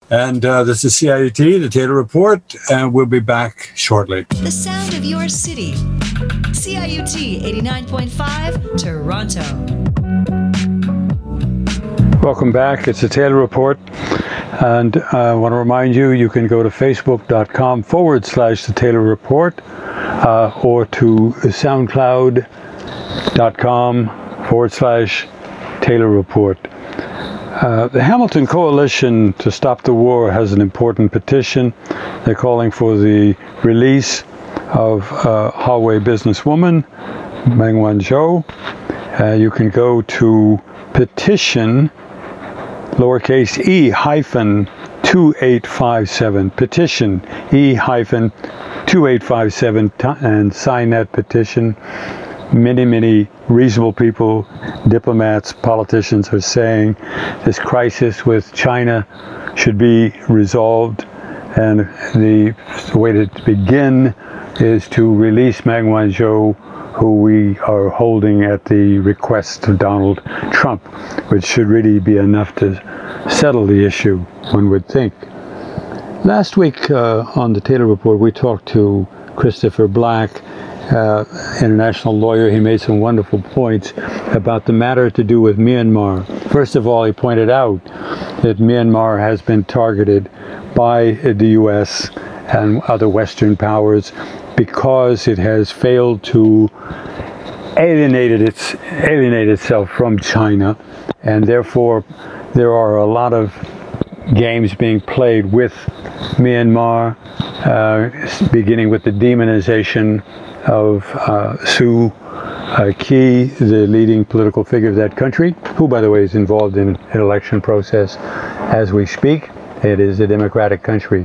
And this is CIUT, the Taylor Report, and we'll be back shortly. The sound of your city. CIUT 89.5, Toronto. Welcome back. It's the Taylor Report. And I want to remind you, you can go to facebook.com/the Taylor Report or to soundcloud.com/Taylor Report. The Hamilton Coalition to Stop the War has an important petition. They're calling for the release of Huawei businesswoman Meng Wanzhou. You can go to petition lowercase e-2857, petition e-2857, and sign that petition. Many reasonable people, diplomats, politicians are saying this crisis with China should be resolved, and the way to begin is to release Meng Wanzhou, who we are holding at the request of Donald Trump, which should really be enough to settle the issue, one would think. Last week on the Taylor Report, we talked to Christopher Black, international lawyer. He made some wonderful points about the matter to do with Myanmar. First of all, he pointed out that Myanmar has been targeted by the U.S. and other Western powers because it has failed to alienate itself from China, and therefore there are a lot of games being played with Myanmar, beginning with the demonization of Suu Kyi, the leading political figure of that country, who, by the way, is involved in an election process as we speak. It is a democratic country.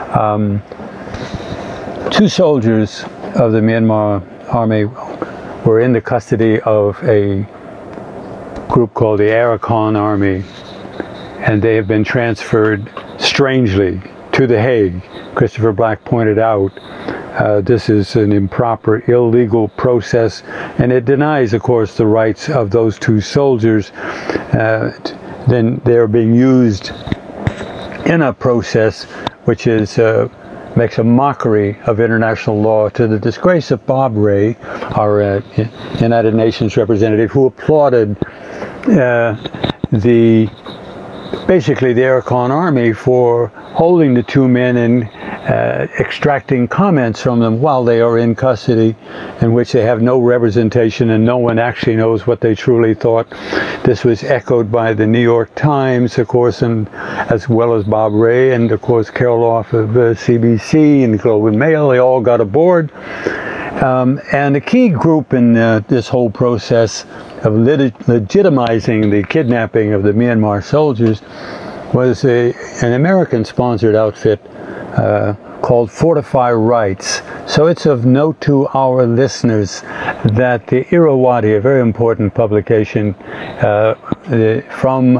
Two soldiers of the Myanmar army were in the custody of a group called the Arakan Army, and they have been transferred strangely to The Hague. Christopher Black pointed out this is an improper, illegal process, and it denies, of course, the rights of those two soldiers. Then they're being used in a process which is makes a mockery of international law, to the disgrace of Bob Rae, our United Nations representative, who applauded basically the Arakan Army for holding the two men and extracting comments from them while they are in custody, in which they have no representation and no one actually knows what they truly thought. This was echoed by the New York Times, of course, and as well as Bob Rae, and of course Carol Off of CBC and Globe and Mail. They all got aboard. And a key group in this whole process of legitimizing the kidnapping of the Myanmar soldiers was an American-sponsored outfit called Fortify Rights. So it's of note to our listeners that the Irrawaddy, a very important publication from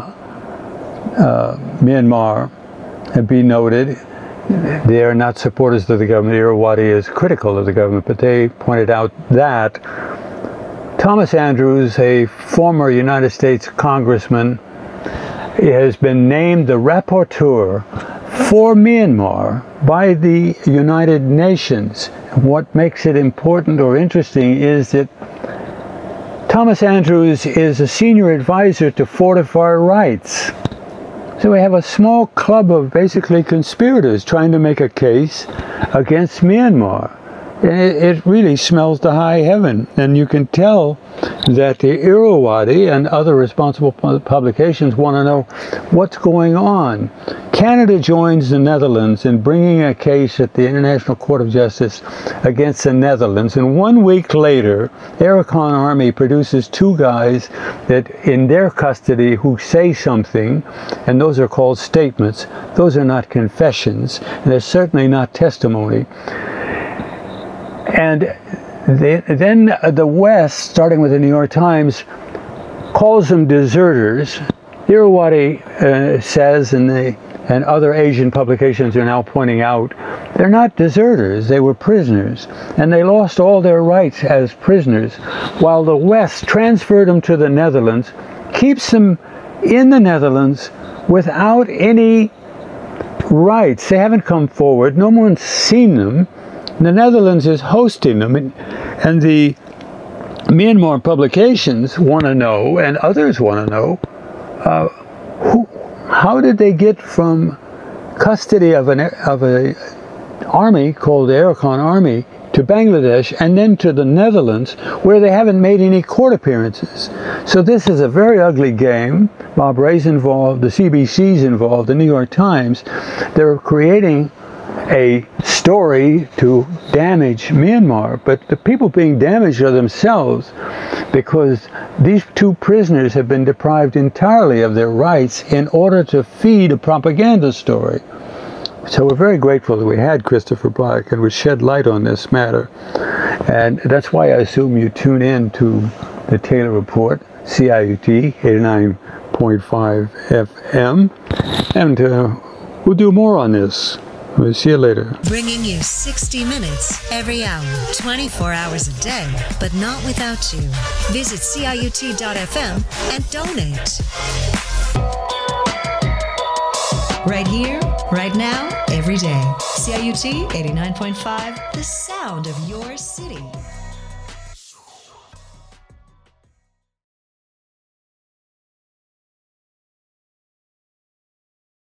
Myanmar, be noted, they are not supporters of the government. Irrawaddy is critical of the government, but they pointed out that Thomas Andrews, a former United States congressman, has been named the rapporteur for Myanmar by the United Nations. What makes it important or interesting is that Thomas Andrews is a senior advisor to Fortify Rights. So we have a small club of basically conspirators trying to make a case against Myanmar. It really smells to high heaven, and you can tell that the Irrawaddy and other responsible publications want to know what's going on. Canada joins the Netherlands in bringing a case at the International Court of Justice against the Netherlands, and 1 week later, Arakan Army produces two guys that in their custody who say something, and those are called statements. Those are not confessions, and they're certainly not testimony. And then the West, starting with the New York Times, calls them deserters. Irrawaddy says, and other Asian publications are now pointing out, they're not deserters, they were prisoners. And they lost all their rights as prisoners, while the West transferred them to the Netherlands, keeps them in the Netherlands without any rights. They haven't come forward. No one's seen them. The Netherlands is hosting them, and the Myanmar publications want to know, and others want to know, how did they get from custody of a army called the Arakan Army to Bangladesh and then to the Netherlands, where they haven't made any court appearances. So this is a very ugly game. Bob Ray's involved, the CBC's involved, the New York Times. They're creating a story to damage Myanmar, but the people being damaged are themselves, because these two prisoners have been deprived entirely of their rights in order to feed a propaganda story. So we're very grateful that we had Christopher Black and would shed light on this matter. And that's why I assume you tune in to the Taylor Report, CIUT 89.5 FM. And we'll do more on this. We'll see you later. Bringing you 60 minutes every hour, 24 hours a day, but not without you. Visit CIUT.FM and donate. Right here, right now, every day. CIUT 89.5, the sound of your city.